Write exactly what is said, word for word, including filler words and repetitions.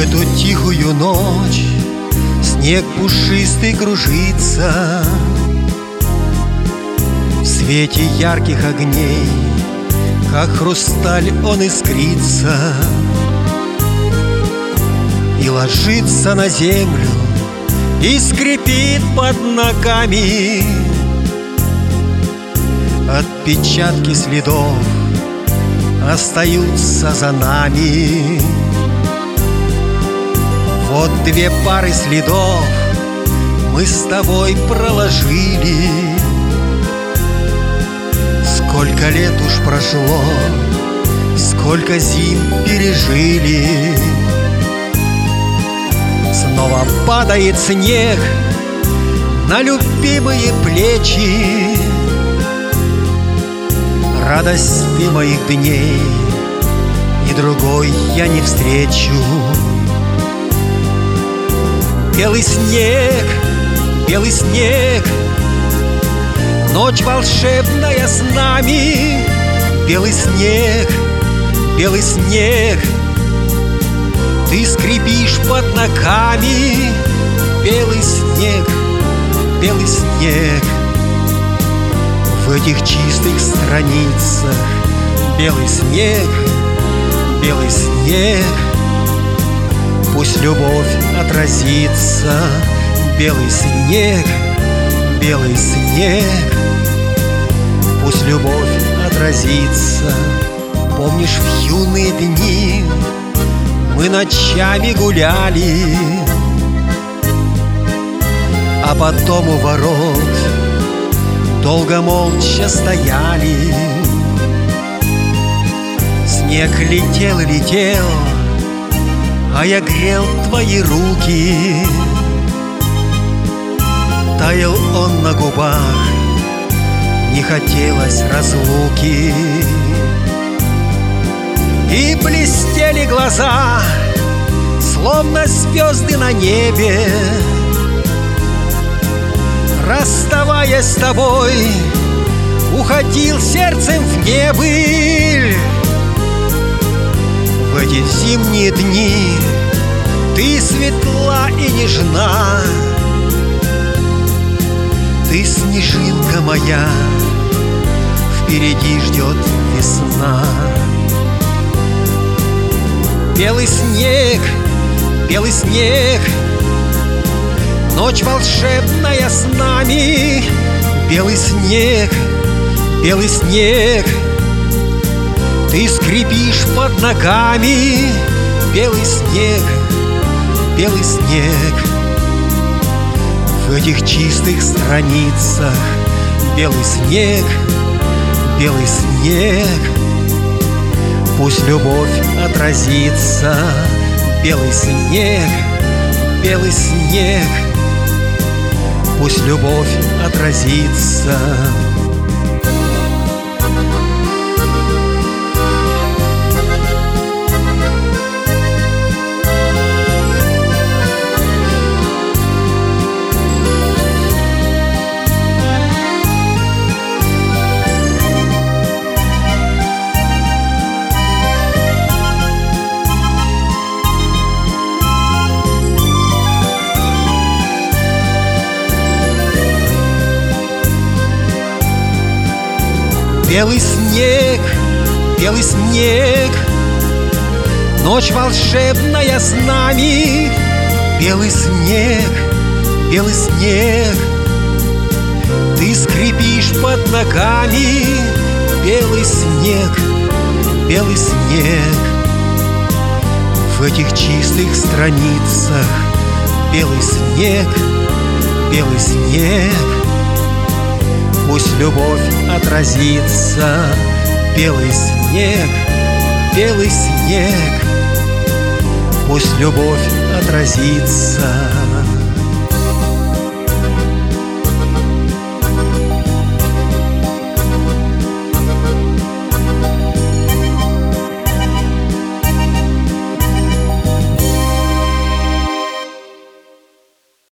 эту тихую ночь снег пушистый кружится. В свете ярких огней, как хрусталь, он искрится и ложится на землю, и скрипит под ногами. Отпечатки следов остаются за нами. Вот две пары следов мы с тобой проложили. Сколько лет уж прошло, сколько зим пережили. Снова падает снег на любимые плечи. Радости моих дней и другой я не встречу. Белый снег, белый снег, ночь волшебная с нами. Белый снег, белый снег, ты скрипишь под ногами. Белый снег, белый снег, в этих чистых страницах. Белый снег, белый снег, пусть любовь отразится. Белый снег, белый снег, пусть любовь отразится. Помнишь, в юные дни мы ночами гуляли, а потом у ворот долго молча стояли. Снег летел и летел, а я грел твои руки. Таял он на губах, не хотелось разлуки. И блестели глаза, словно звезды на небе. Расставаясь с тобой, уходил сердцем в небыль. В эти зимние дни ты светла и нежна. Ты снежинка моя, впереди ждет весна. Белый снег, белый снег, ночь волшебная с нами. Белый снег, белый снег, ты скрипишь под ногами. Белый снег, белый снег, в этих чистых страницах. Белый снег, белый снег, пусть любовь отразится. Белый снег, белый снег, пусть любовь отразится. Белый снег, белый снег, ночь волшебная с нами. Белый снег, белый снег, ты скрипишь под ногами. Белый снег, белый снег, в этих чистых страницах. Белый снег, белый снег, пусть любовь отразится. Белый снег, белый снег, пусть любовь отразится.